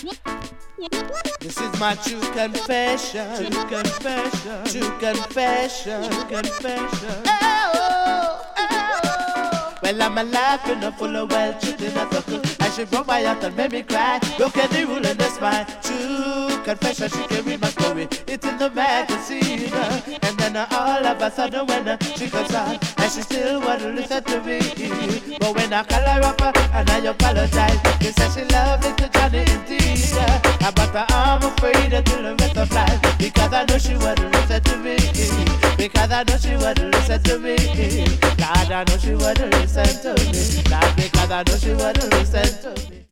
This is my true confession. True confession. True confession. True confession. Well, I'm alive and full of well, truth in a circle. I should broke my heart and made me cry. Look at the rule and the spine. True confession, she can read my story. It's in the magazine. And then all of a sudden when she comes out, and she still wouldn't listen to me. But when I call her up and I apologize, she said she loves it to Johnny indeed. But I'm afraid until the rest of life, because I know she wouldn't listen to me. Because I know she wouldn't listen to me. God, I know she wouldn't listen to me. God, because I know she wouldn't listen to me.